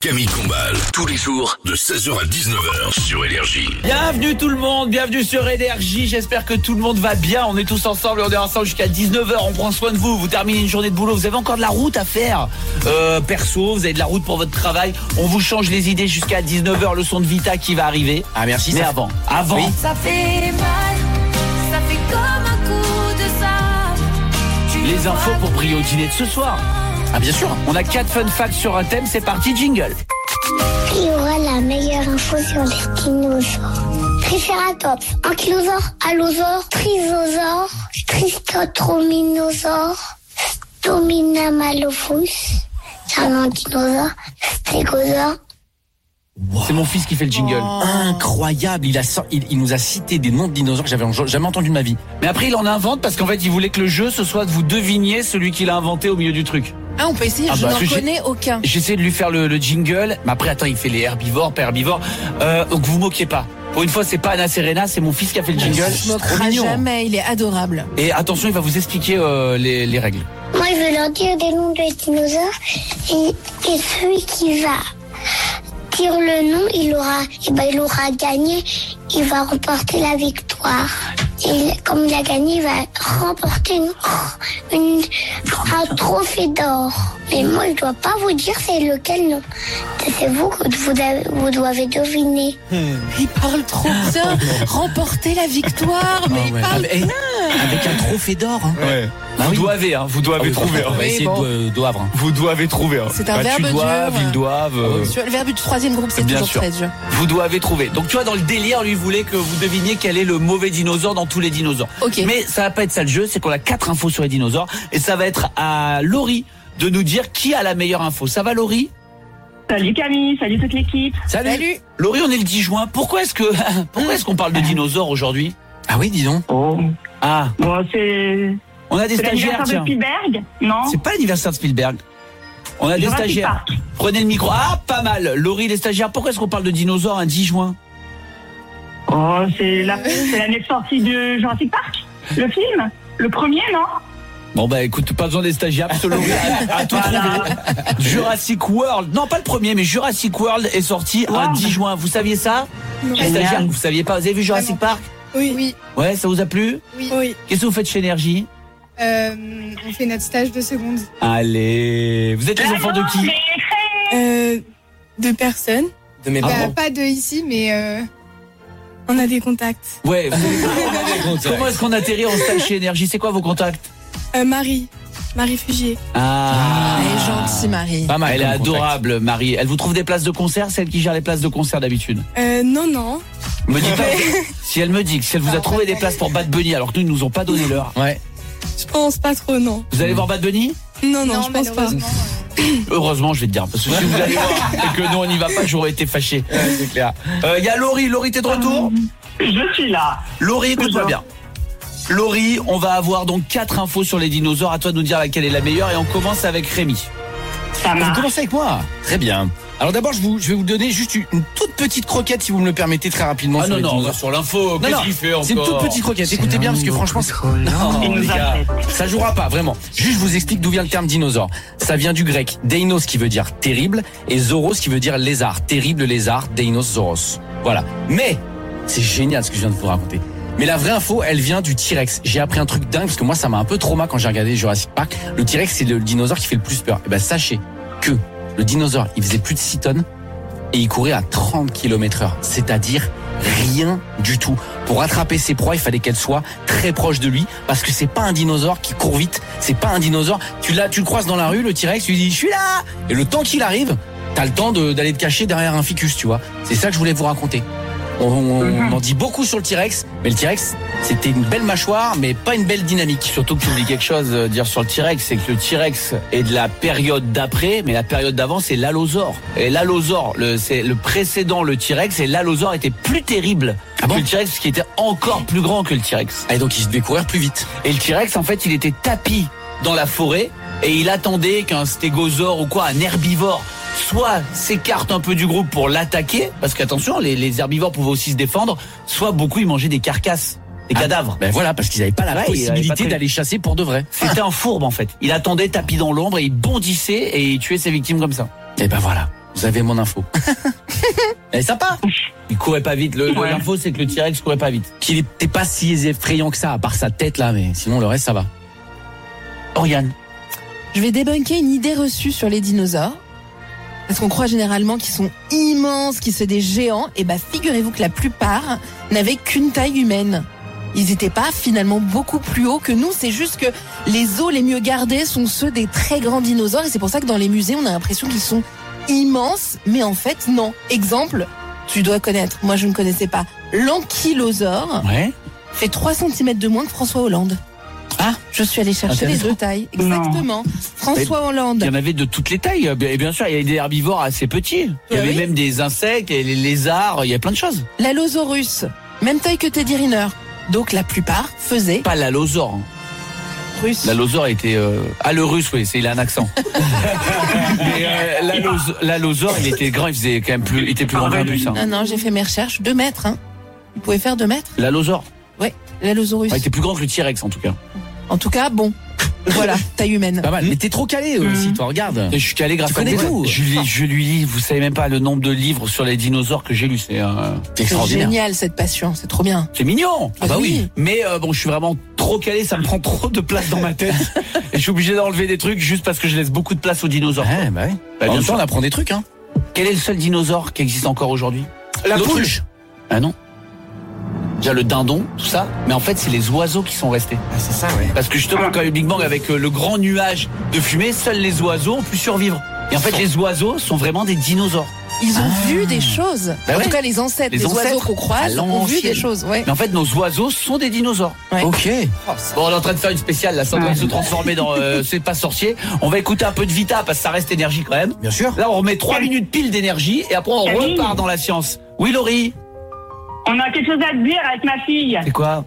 Camille Combal, tous les jours de 16h à 19h sur Énergie. Bienvenue tout le monde, bienvenue sur Énergie, j'espère que tout le monde va bien, on est tous ensemble et on est ensemble jusqu'à 19h, on prend soin de vous, vous terminez une journée de boulot, vous avez encore de la route à faire, perso, vous avez de la route pour votre travail, on vous change les idées jusqu'à 19h, le son de Vita qui va arriver. Ah merci. Mais avant, oui. Ça fait mal, ça fait comme un coup de sable. Les infos pour briller au dîner de ce soir. Ah bien sûr. On a 4 fun facts sur un thème, c'est parti, jingle. Qui aura la meilleure info sur les dinosaures? Triceratops, ankylosaure, allosaure, trisosaure, tristotrominosaure, Stominamalophus, c'est un dinosaure, stégosaure. C'est mon fils qui fait le jingle. Incroyable, il nous a cité des noms de dinosaures que j'avais jamais entendu de ma vie. Mais après il en invente parce qu'en fait il voulait que le jeu ce soit de vous deviner celui qu'il a inventé au milieu du truc. Ah, on peut essayer, je n'en connais aucun. J'essaie de lui faire le jingle, mais après attends, il fait les herbivores, pas herbivores. Donc vous moquez pas. Pour une fois, c'est pas Anna Serena, c'est mon fils qui a fait le jingle. Je moquerai jamais, il est adorable. Et attention, il va vous expliquer les règles. Moi, je vais leur dire des noms de dinosaures et celui qui va dire le nom, il aura gagné, il va remporter la victoire. Et comme il a gagné, il va remporter un trophée d'or. Mais moi, je dois pas vous dire c'est lequel nom. C'est vous que vous devez deviner. Il parle trop bien. Remporter la victoire, mais il parle bien. Avec un trophée d'or. Hein. Ouais. Bah vous doivez trouver. On va essayer de doivre. Hein. Vous doivez trouver. C'est un verbe dur. Ils doivent. Le verbe du troisième groupe, c'est bien toujours sûr. très dur. Vous doivez trouver. Donc tu vois, dans le délire, lui voulait que vous deviniez quel est le mauvais dinosaure dans tous les dinosaures. Ok. Mais ça va pas être ça le jeu, c'est qu'on a 4 infos sur les dinosaures et ça va être à Laurie de nous dire qui a la meilleure info. Ça va, Laurie? Salut Camille, salut toute l'équipe. Salut. Laurie, on est le 10 juin. Pourquoi est-ce qu'on parle de dinosaures aujourd'hui? Ah oui, dis donc. Oh. Ah. Bon, c'est On a des stagiaires, l'anniversaire de tiens. Spielberg, non? C'est pas l'anniversaire de Spielberg. On a des Jurassic stagiaires. Park. Prenez le micro. Ah, pas mal. Laurie, les stagiaires, pourquoi est-ce qu'on parle de dinosaures un 10 juin? Oh, c'est l'année de sortie de Jurassic Park, le film, le premier, non? Bon bah écoute, pas besoin des stagiaires parce que Laurie a tout trouvé. Jurassic World, non pas le premier mais Jurassic World est sorti un 10 juin. Vous saviez ça? Les stagiaires, vous saviez pas? Vous avez vu Jurassic Park? Oui. Ouais, ça vous a plu? Oui. Qu'est-ce que vous faites chez Énergie? On fait notre stage de seconde. Allez, vous êtes les enfants de qui? De personnes. De mes parents. Pas de ici, mais on a des contacts. Ouais. Comment est-ce qu'on atterrit en stage chez Énergie? C'est quoi vos contacts? Marie Fugier. Ah. Elle est gentille, Marie. Pas mal. Elle est comme contact. adorable, Marie. Elle vous trouve des places de concert, celle qui gère les places de concert d'habitude? Non. Me dis pas. Si elle me dit que si elle vous a trouvé des places pour Bad Bunny alors que nous, ils nous ont pas donné l'heure. Ouais. Je pense pas trop, non. Vous allez voir Bad Bunny? Non, je pense pas. Heureusement, je vais te dire, parce que si vous allez voir et que nous on n'y va pas, j'aurais été fâché. C'est clair. Il y a Laurie. Laurie, t'es de retour? Je suis là. Laurie, écoute-moi bien. Laurie, on va avoir donc 4 infos sur les dinosaures. À toi de nous dire laquelle est la meilleure et on commence avec Rémi. Ça Vous marche. commencez avec moi. Très bien. Alors d'abord, je vais vous donner juste une toute petite croquette, si vous me le permettez, très rapidement. Ah sur non, les non, dinosaures. sur l'info, qu'est-ce qu'il fait encore? C'est une toute petite croquette. Écoutez bien, parce que franchement, Non, Il les nous a gars. fait. ça jouera pas, vraiment. Juste, je vous explique d'où vient le terme dinosaure. Ça vient du grec deinos, qui veut dire terrible, et zoros, qui veut dire lézard. Terrible lézard, deinos, zoros. Voilà. Mais, c'est génial ce que je viens de vous raconter. Mais la vraie info, elle vient du T-Rex. J'ai appris un truc dingue, parce que moi, ça m'a un peu trauma quand j'ai regardé Jurassic Park. Le T-Rex, c'est le dinosaure qui fait le plus peur. Et ben, sachez que le dinosaure, il faisait plus de 6 tonnes, et il courait à 30 km/h. C'est-à-dire rien du tout. Pour attraper ses proies, il fallait qu'elles soient très proches de lui, parce que c'est pas un dinosaure qui court vite. C'est pas un dinosaure. Tu le croises dans la rue, le T-Rex, tu lui dis, je suis là! Et le temps qu'il arrive, t'as le temps d'aller te cacher derrière un ficus, tu vois. C'est ça que je voulais vous raconter. On en dit beaucoup sur le T-Rex, mais le T-Rex, c'était une belle mâchoire, mais pas une belle dynamique. Surtout que tu oublies quelque chose, dire sur le T-Rex, c'est que le T-Rex est de la période d'après, mais la période d'avant, c'est l'allosaure. Et l'allosaure, c'est le précédent, le T-Rex, et l'allosaure était plus terrible que le T-Rex, qui était encore plus grand que le T-Rex. Et donc, il devait courir plus vite. Et le T-Rex, en fait, il était tapi dans la forêt, et il attendait qu'un stégosaure ou quoi, un herbivore, soit s'écarte un peu du groupe pour l'attaquer, parce qu'attention, les herbivores pouvaient aussi se défendre, soit beaucoup ils mangeaient des carcasses, des cadavres. Ben voilà, parce qu'ils n'avaient pas la Ouais, ils avaient pas possibilité prévu. d'aller chasser pour de vrai. C'était un fourbe en fait. Il attendait tapis dans l'ombre et il bondissait et il tuait ses victimes comme ça. Et ben voilà. Vous avez mon info. Elle est sympa. Il courait pas vite. Ouais. L'info, c'est que le T-Rex courait pas vite. Qu'il était pas si effrayant que ça, à part sa tête là, mais sinon le reste ça va. Oriane. Je vais débunker une idée reçue sur les dinosaures. Parce qu'on croit généralement qu'ils sont immenses, qu'ils sont des géants. Et bah, figurez-vous que la plupart n'avaient qu'une taille humaine. Ils n'étaient pas finalement beaucoup plus hauts que nous. C'est juste que les os les mieux gardés sont ceux des très grands dinosaures. Et c'est pour ça que dans les musées, on a l'impression qu'ils sont immenses. Mais en fait, non. Exemple, tu dois connaître. Moi, je ne connaissais pas. L'ankylosaure Ouais. fait 3 cm de moins que François Hollande. Ah, Je suis allée chercher les intéressant. 2 tailles. Exactement. François Hollande. Il y en avait de toutes les tailles. Et bien sûr, il y avait des herbivores assez petits. Il y avait Oui. même des insectes, et les lézards, il y a plein de choses. L'Allosaurus, même taille que Teddy Riner. Donc la plupart faisaient Pas l'allosaure. russe. L'allosaure était... Ah, le russe, oui, il a un accent. Mais l'allosaure, il était grand, il faisait quand même plus... Il était plus grand qu'un bus. Hein. Non, j'ai fait mes recherches. 2 mètres, hein. Vous pouvez faire 2 mètres? L'allosaure. Ouais, l'Allosaurus. Il était plus grand que le T-Rex, en tout cas. En tout cas, bon. Voilà, taille humaine. pas mal. Mais t'es trop calé aussi, toi, regarde. Et je suis calé grâce Tu à connais vous. tout. Je lui lis, vous savez même pas le nombre de livres sur les dinosaures que j'ai lus. C'est C'est C'est extraordinaire. génial cette passion, c'est trop bien. c'est mignon. Ah bah oui. Mais bon, je suis vraiment trop calé, ça me prend trop de place dans ma tête. Et je suis obligé d'enlever des trucs juste parce que je laisse beaucoup de place aux dinosaures. Ouais, bah oui. Bah, En bien même sûr. temps, on apprend des trucs, hein. Quel est le seul dinosaure qui existe encore aujourd'hui? L'autruche. Ah non. Déjà le dindon, tout ça. Mais en fait, c'est les oiseaux qui sont restés. Ah, c'est ça, ouais. Parce que justement, quand il y a eu le Big Bang avec le grand nuage de fumée, seuls les oiseaux ont pu survivre. Et en fait, les oiseaux sont vraiment des dinosaures. Ils ont vu des choses. Bah en ouais. tout cas, les ancêtres, Les les oiseaux ancêtres, qu'on à croise, ont vu l'ancienne. des choses. Ouais. Mais en fait, nos oiseaux sont des dinosaures. Ouais. Ok. Bon, on est en train de faire une spéciale, là, ça doit se transformer dans C'est pas sorcier. On va écouter un peu de Vita, parce que ça reste énergie quand même. Bien sûr. Là, on remet 3 minutes pile d'énergie, et après, on Camille. repart dans la science. Oui, Laurie? On a quelque chose à te dire avec ma fille. C'est quoi?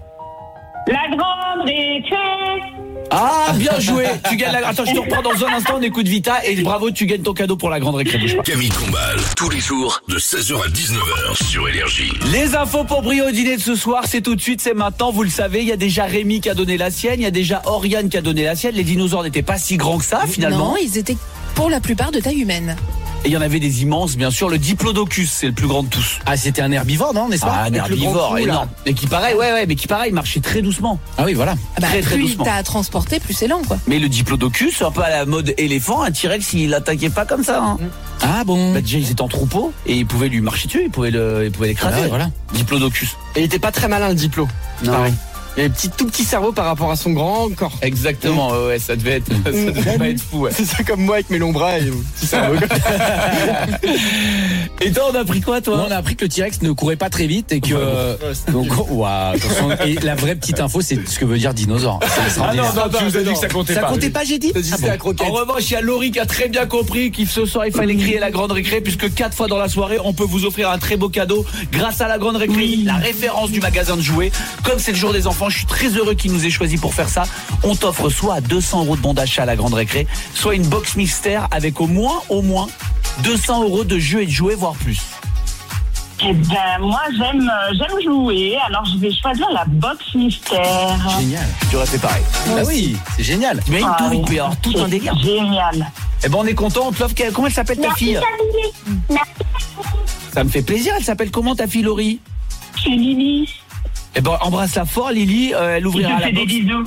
La grande récré. Ah, bien joué. Tu gagnes la... Attends, je te reprends dans un instant, on écoute Vita, et bravo, tu gagnes ton cadeau pour la grande récré. Bouge pas. Camille Combal, tous les jours de 16h à 19h sur Énergie. Les infos pour briller au dîner de ce soir, c'est tout de suite, c'est maintenant, vous le savez, il y a déjà Rémi qui a donné la sienne, il y a déjà Oriane qui a donné la sienne, les dinosaures n'étaient pas si grands que ça finalement, Non, ils étaient pour la plupart de taille humaine. et il y en avait des immenses, bien sûr, le Diplodocus, c'est le plus grand de tous. Ah, c'était un herbivore, non, n'est-ce pas? Ah, un Avec le grand herbivore cou, là. énorme, et qui pareil, mais qui pareil, marchait très doucement. Ah oui, voilà. Ah bah, Très, très plus doucement. t'as à transporter, plus c'est lent, quoi. Mais le Diplodocus, un peu à la mode éléphant, un T-Rex, il attaquait pas comme ça. Hein. Ah bon. Bah, déjà, ils étaient en troupeau, et ils pouvaient lui marcher dessus, ils pouvaient l'écraser. Ah ouais, voilà. Diplodocus. Et il était pas très malin le Diplo. Non. Pareil. Il avait tout petit cerveau par rapport à son grand corps. Exactement, ouais, ça devait pas être fou, ouais. C'est ça comme moi avec mes longs bras et mon petit cerveau. Et toi, on a appris quoi, toi? Moi, on a appris que le T-Rex ne courait pas très vite et que donc waouh, attention. Et la vraie petite info, c'est ce que veut dire dinosaure. C'est extraordinaire. tu nous as dit que ça comptait Ça comptait pas, j'ai dit. T'as dit c'est la croquette. En revanche, il y a Laurie qui a très bien compris qu'il ce soir il fallait crier la grande récré, puisque 4 fois dans la soirée on peut vous offrir un très beau cadeau grâce à la grande récré, la référence du magasin de jouets. Comme c'est le jour des enfants, je suis très heureux qu'il nous ait choisi pour faire ça. On t'offre soit 200 € de bon d'achat à la grande récré, soit une box mystère avec au moins 200 € de jeux et de jouets, voire plus. Eh ben, moi, j'aime jouer, alors je vais choisir la box mystère. Génial. Tu aurais fait pareil. Ah oui, c'est génial. Mais Ah il oui. peut y avoir tout un C'est délire. Génial. Eh ben on est content, on te l'offre. Comment elle s'appelle ta fille? Ça me fait plaisir, elle s'appelle comment ta fille Laurie? C'est Lily. Eh ben embrasse-la fort Lily, elle Je ouvrira te la fais des box. bisous.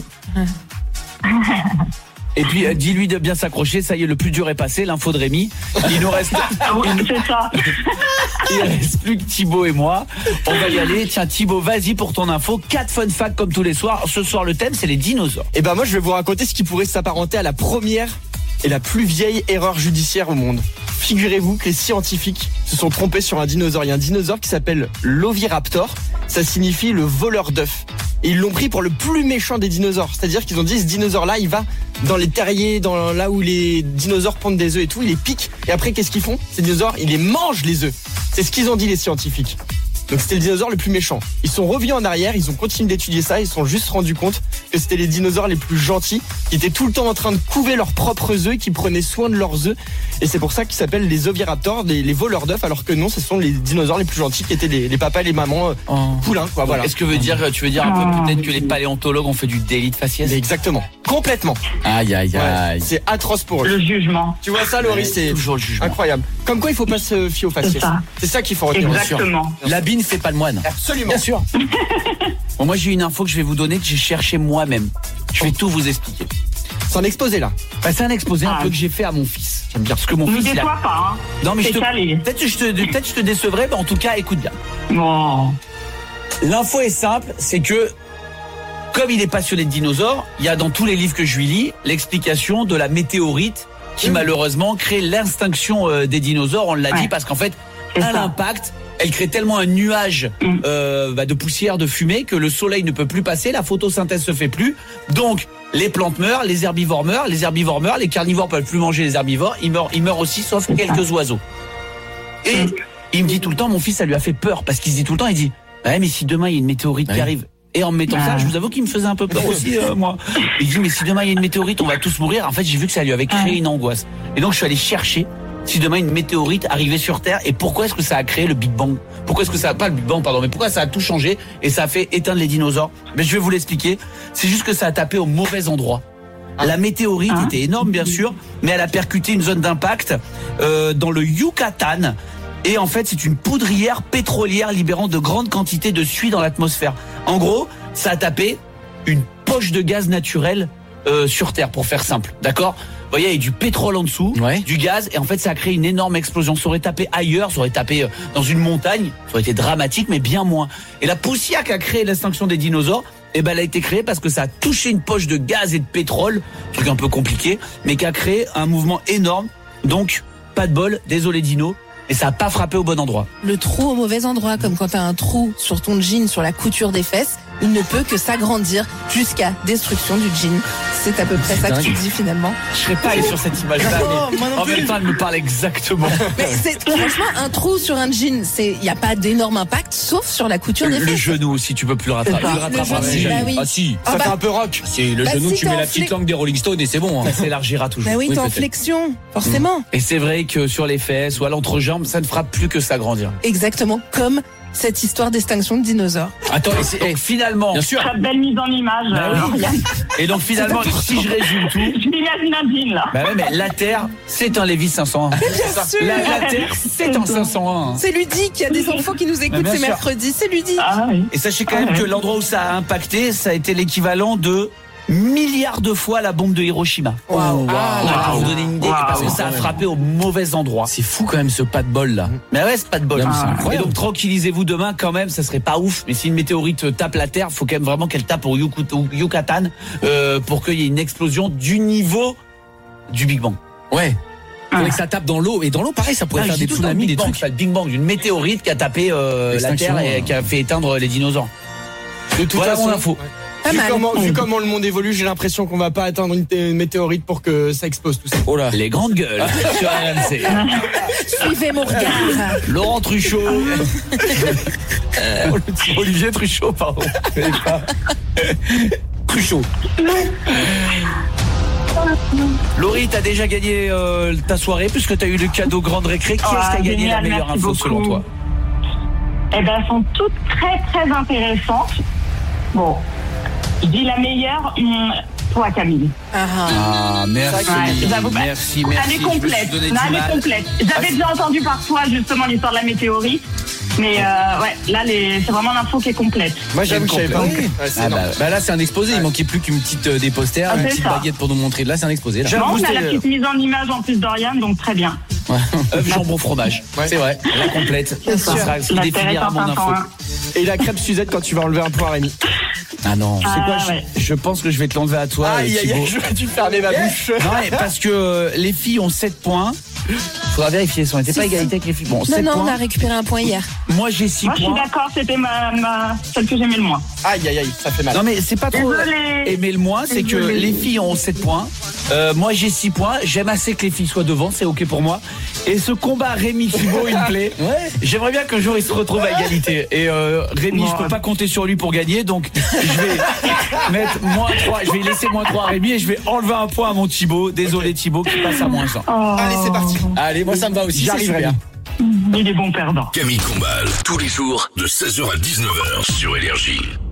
Et puis dis-lui de bien s'accrocher, ça y est, le plus dur est passé, l'info de Rémi. Il nous reste, Ah oui, c'est ça. il reste plus que Thibaut et moi. On va y aller. Tiens Thibaut, vas-y pour ton info. 4 fun facts comme tous les soirs. Ce soir le thème c'est les dinosaures. Et ben moi je vais vous raconter ce qui pourrait s'apparenter à la première et la plus vieille erreur judiciaire au monde. Figurez-vous que les scientifiques se sont trompés sur un dinosaure. Il y a un dinosaure qui s'appelle l'Oviraptor. Ça signifie le voleur d'œufs. Et ils l'ont pris pour le plus méchant des dinosaures. C'est-à-dire qu'ils ont dit, ce dinosaure-là, il va dans les terriers, dans là où les dinosaures pondent des œufs et tout, il les pique. Et après, qu'est-ce qu'ils font? Ces dinosaures, ils les mangent, les œufs. C'est ce qu'ils ont dit, les scientifiques. Donc c'était le dinosaure le plus méchant. Ils sont revenus en arrière, ils ont continué d'étudier ça, ils se sont juste rendus compte que c'était les dinosaures les plus gentils, qui étaient tout le temps en train de couver leurs propres œufs, qui prenaient soin de leurs œufs. Et c'est pour ça qu'ils s'appellent les oviraptors, les voleurs d'œufs, alors que non, ce sont les dinosaures les plus gentils qui étaient les papas et les mamans poulains, quoi. Voilà. Est-ce que tu veux dire un peu peut-être que les paléontologues ont fait du délit de faciès? Exactement. Complètement. Aïe, aïe, Ouais, aïe. c'est atroce pour eux. Le jugement. Tu vois ça, Laurie, c'est toujours le jugement. incroyable. Comme quoi, il faut pas se fier aux faciès. C'est ça qu'il faut retenir. Exactement. L'habit ne fait pas le moine. Absolument. Bien sûr. Bon, moi j'ai une info que je vais vous donner que j'ai cherché moi-même. Je vais tout vous expliquer. C'est un exposé là. Bah, c'est un exposé un peu que j'ai fait à mon fils. J'aime bien parce que mon Ne fils il a... déçois pas, hein. Non mais C'est calé. peut-être que je te décevrai, mais en tout cas écoute bien. Bon. L'info est simple, c'est que comme il est passionné de dinosaures, il y a dans tous les livres que je lui lis l'explication de la météorite qui malheureusement crée l'extinction des dinosaures. On l'a dit parce qu'en fait, C'est à ça. l'impact, elle crée tellement un nuage de poussière, de fumée que le soleil ne peut plus passer, la photosynthèse se fait plus. Donc les plantes meurent, les herbivores meurent, les carnivores peuvent plus manger les herbivores, ils meurent aussi sauf quelques oiseaux. Et il me dit tout le temps, mon fils ça lui a fait peur parce qu'il se dit tout le temps, il dit ouais, mais si demain il y a une météorite qui arrive. Et en me mettant ça, je vous avoue qu'il me faisait un peu peur aussi, moi. Il dit, mais si demain il y a une météorite, on va tous mourir. En fait, j'ai vu que ça lui avait créé une angoisse. Et donc, je suis allé chercher si demain une météorite arrivait sur Terre et pourquoi est-ce que ça a créé le Big Bang. Pourquoi est-ce que ça a pas le Big Bang, pardon, mais pourquoi ça a tout changé et ça a fait éteindre les dinosaures. Mais je vais vous l'expliquer. C'est juste que ça a tapé au mauvais endroit. La météorite était énorme, bien sûr, mais elle a percuté une zone d'impact dans le Yucatan. Et en fait, c'est une poudrière pétrolière libérant de grandes quantités de suie dans l'atmosphère. En gros, ça a tapé une poche de gaz naturel sur Terre, pour faire simple. D'accord ? Vous voyez, il y a du pétrole en dessous, du gaz, et en fait, ça a créé une énorme explosion. Ça aurait tapé ailleurs, ça aurait tapé dans une montagne, ça aurait été dramatique, mais bien moins. Et la poussière qui a créé l'extinction des dinosaures, eh ben, elle a été créée parce que ça a touché une poche de gaz et de pétrole, truc un peu compliqué, mais qui a créé un mouvement énorme. Donc, pas de bol, désolé Dino. Et ça a pas frappé au bon endroit. Le trou au mauvais endroit, comme quand t'as un trou sur ton jean, sur la couture des fesses, il ne peut que s'agrandir jusqu'à destruction du jean. C'est à peu près ça que tu dis finalement. Je serais pas allé sur cette image-là, mais en même temps, elle me parle exactement. Mais c'est franchement un trou sur un jean, il y a pas d'énorme impact, sauf sur la couture des fesses. Le genou aussi, tu peux plus le rattraper. Le genou, bah oui. Ah si, Ah Ça bah- fait un peu rock. c'est le Bah genou, si tu t'es mets en la petite langue des Rolling Stones et c'est bon. Ça s'élargira toujours. Bah oui, Oui, t'es en peut-être. flexion, forcément. Et c'est vrai que sur les fesses ou à l'entrejambe, ça ne fera plus que s'agrandir. Exactement, comme cette histoire d'extinction de dinosaures. Attends, et finalement. Bien sûr. Très belle mise en image. Bah oui. Lauriane. Et donc finalement, si je résume tout. Je m'imagine un jean, là. Bah ouais, mais la Terre, c'est un Lévis 501. Bien sûr. La Terre, c'est un 501. C'est ludique, il y a des enfants qui nous écoutent, bien c'est sûr. mercredi, c'est ludique. Ah oui. Et sachez quand même que l'endroit où ça a impacté, ça a été l'équivalent de milliards de fois la bombe de Hiroshima. Waouh. Pour vous donner une idée, parce que ça a frappé au mauvais endroit. C'est fou quand même ce pas de bol là. Mais ouais, c'est pas de bol. Non, mais c'est Et incroyable. donc tranquillisez-vous demain quand même, ça serait pas ouf. Mais si une météorite tape la Terre, faut quand même vraiment qu'elle tape au Yucatan pour qu'il y ait une explosion du niveau du Big Bang. Ouais. Faudrait que ça tape dans l'eau. Et dans l'eau, pareil, ça pourrait Ah, faire je des dis tout dans le tsunamis, des Big Bang, trucs. c'est pas le Big Bang, d'une météorite qui a tapé la L'extinction, Terre et qui a fait éteindre les dinosaures. De toute Voilà façon, mon info. Pas mal. Vu comment le monde évolue, j'ai l'impression qu'on va pas atteindre une météorite pour que ça explose tout ça. Oh là. Les grandes gueules sur RMC. Suivez mon regard. Laurent Truchot. Olivier Truchot, pardon. Truchot. Laurie, t'as déjà gagné ta soirée puisque t'as eu le cadeau grande récré. Qui est-ce qui a gagné Génial, la meilleure merci info selon beaucoup. toi? Eh ben, elles sont toutes très, très intéressantes. Bon, je dis la meilleure, toi, Camille. Ah, merci. Ouais, j'avoue, bah, merci. Elle est complète. Je me suis donné Non, du elle est mal. complète. J'avais déjà entendu par toi, justement, l'histoire de la météorite. Mais ouais, là, c'est vraiment l'info qui est complète. Moi, j'avoue que je savais pas. complet. Ouais, c'est Ah énorme. bah là c'est un exposé, il manquait plus qu'une petite des posters, Ah, une c'est petite ça. baguette pour nous montrer. Là c'est un exposé là. J'avoue, Bon, on a c'est- la petite mise en image en plus d'Oriane, donc très bien. œuf, jambon, fromage. C'est vrai. La complète. Ça sera ce qui La définira Terre mon est info. 501. Et la crêpe Suzette quand tu vas enlever un point à Rémi. Ah non. C'est quoi, Ah, ouais. je pense que je vais te l'enlever à toi. Aïe, aïe, Thibaut. aïe, j'aurais dû fermer ma bouche. Non, mais parce que les filles ont 7 points. Faudra vérifier, on n'était pas égalité avec les filles. Bon, Non, 7 non, points. on a récupéré un point hier. Moi, j'ai 6 Moi, je suis points. d'accord, c'était celle que j'aimais le moins. Aïe, aïe, aïe, ça fait mal. Non, mais c'est pas trop Désolée. aimer le moins, c'est que Désolée. les filles ont 7 points. Moi, j'ai 6 points. J'aime assez que les filles soient devant, c'est OK pour moi. Et ce combat Rémi-Thibaut, il me plaît. J'aimerais bien qu'un jour, ils se retrouvent à égalité. Et Rémi, je peux pas compter sur lui pour gagner, donc je vais mettre -3. Je vais laisser -3 à Rémi et je vais enlever un point à mon Thibaut. Désolé Thibaut, qui passe à -1. Allez, c'est parti. Allez, moi ça me va aussi. J'arrive, c'est super. Rémi. Il est bon perdant. Camille Combal, tous les jours de 16h à 19h sur Énergie.